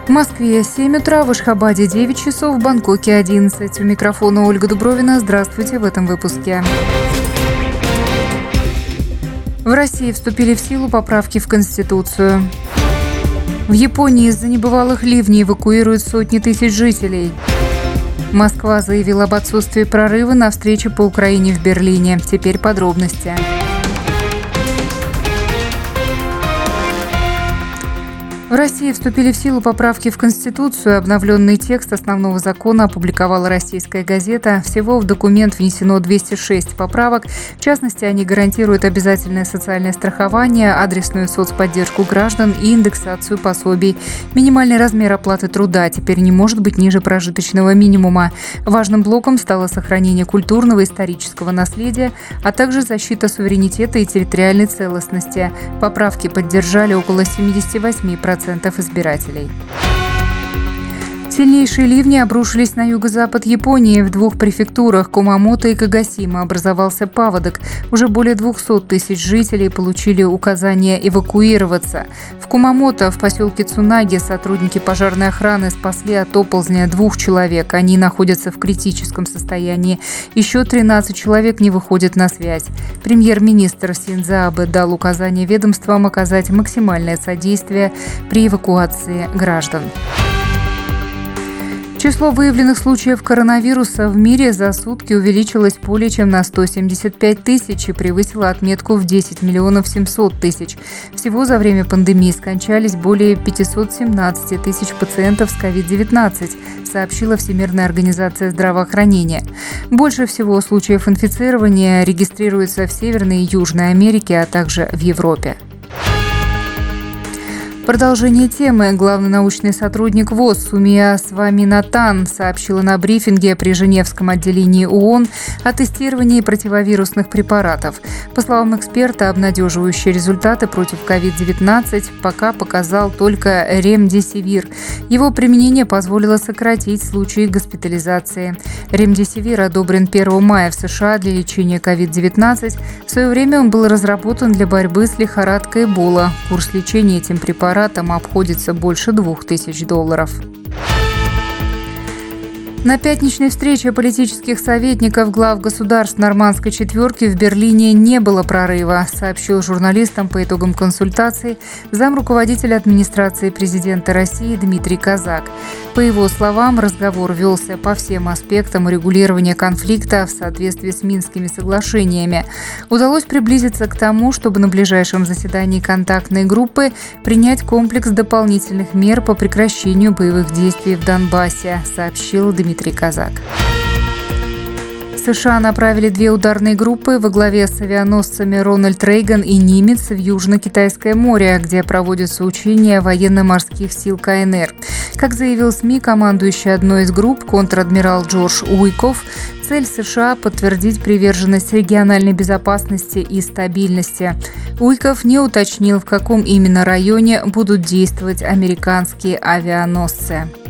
В Москве 7 утра, в Ашхабаде 9 часов, в Бангкоке 11. У микрофона Ольга Дубровина. Здравствуйте в этом выпуске. В России вступили в силу поправки в Конституцию. В Японии из-за небывалых ливней эвакуируют сотни тысяч жителей. Москва заявила об отсутствии прорыва на встрече по Украине в Берлине. Теперь подробности. В России вступили в силу поправки в Конституцию. Обновленный текст основного закона опубликовала «Российская газета». Всего в документ внесено 206 поправок. В частности, они гарантируют обязательное социальное страхование, адресную соцподдержку граждан и индексацию пособий. Минимальный размер оплаты труда теперь не может быть ниже прожиточного минимума. Важным блоком стало сохранение культурного и исторического наследия, а также защита суверенитета и территориальной целостности. Поправки поддержали около 78% избирателей. Сильнейшие ливни обрушились на юго-запад Японии. В двух префектурах Кумамото и Кагасима образовался паводок. Уже более 200 тысяч жителей получили указание эвакуироваться. В Кумамото, в поселке Цунаги, сотрудники пожарной охраны спасли от оползня 2 человек. Они находятся в критическом состоянии. Еще 13 человек не выходят на связь. Премьер-министр Синдзо Абэ дал указание ведомствам оказать максимальное содействие при эвакуации граждан. Число выявленных случаев коронавируса в мире за сутки увеличилось более чем на 175 тысяч и превысило отметку в 10 миллионов 700 тысяч. Всего за время пандемии скончались более 517 тысяч пациентов с COVID-19, сообщила Всемирная организация здравоохранения. Больше всего случаев инфицирования регистрируется в Северной и Южной Америке, а также в Европе. Продолжение темы. Главный научный сотрудник ВОЗ Сумия Сваминатан сообщила на брифинге при Женевском отделении ООН о тестировании противовирусных препаратов. По словам эксперта, обнадеживающие результаты против COVID-19 пока показал только ремдесивир. Его применение позволило сократить случаи госпитализации. Ремдесивир одобрен 1 мая в США для лечения COVID-19. В свое время он был разработан для борьбы с лихорадкой Эбола. Курс лечения этим препаратом обходится больше $2000. На пятничной встрече политических советников глав государств Нормандской четверки в Берлине не было прорыва, сообщил журналистам по итогам консультаций замруководителя администрации президента России Дмитрий Казак. По его словам, разговор велся по всем аспектам урегулирования конфликта в соответствии с Минскими соглашениями. Удалось приблизиться к тому, чтобы на ближайшем заседании контактной группы принять комплекс дополнительных мер по прекращению боевых действий в Донбассе, сообщил Дмитрий Казак. США направили 2 ударные группы во главе с авианосцами «Рональд Рейган» и «Нимец» в Южно-Китайское море, где проводятся учения военно-морских сил КНР. Как заявил СМИ, командующий одной из групп контр-адмирал Джордж Уиков, цель США – подтвердить приверженность региональной безопасности и стабильности. Уиков не уточнил, в каком именно районе будут действовать американские авианосцы.